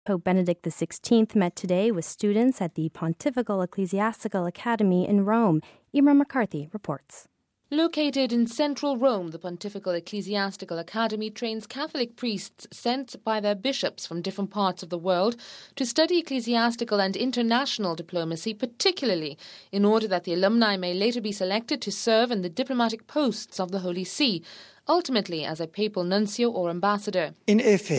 Pope Benedict XVI met today with students at the Pontifical Ecclesiastical Academy in Rome. Emer McCarthy reports. Located in central Rome, the Pontifical Ecclesiastical Academy trains Catholic priests sent by their bishops from different parts of the world to study ecclesiastical and international diplomacy, particularly in order that the alumni may later be selected to serve in the diplomatic posts of the Holy See, ultimately as a papal nuncio or ambassador. On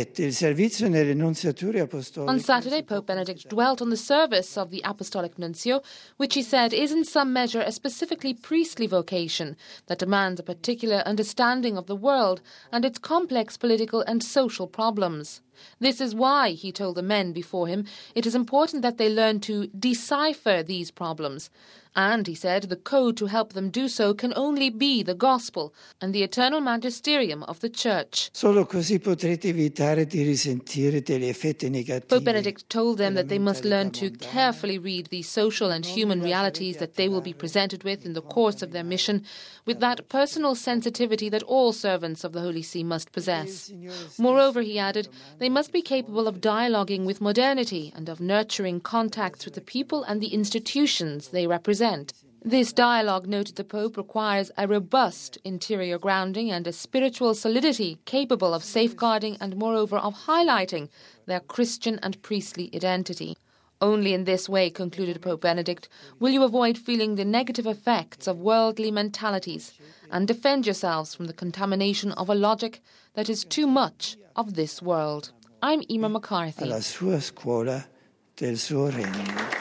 Saturday, Pope Benedict dwelt on the service of the apostolic nuncio, which he said is in some measure a specifically priestly vocation that demands a particular understanding of the world and its complex political and social problems. This is why, he told the men before him, it is important that they learn to decipher these problems. And, he said, the code to help them do so can only be the gospel and the eternal magisterium of the Church. Solo così potrete evitare di risentire degli effetti negativi. Pope Benedict told them that they must learn to carefully read the social and human realities that they will be presented with in the course of their mission, with that personal sensitivity that all servants of the Holy See must possess. Moreover, he added, they must be capable of dialoguing with modernity and of nurturing contacts with the people and the institutions they represent. This dialogue, noted the Pope, requires a robust interior grounding and a spiritual solidity capable of safeguarding and, moreover, of highlighting their Christian and priestly identity. Only in this way, concluded Pope Benedict, will you avoid feeling the negative effects of worldly mentalities and defend yourselves from the contamination of a logic that is too much of this world. I'm Emer McCarthy. Alla sua scuola del suo regno.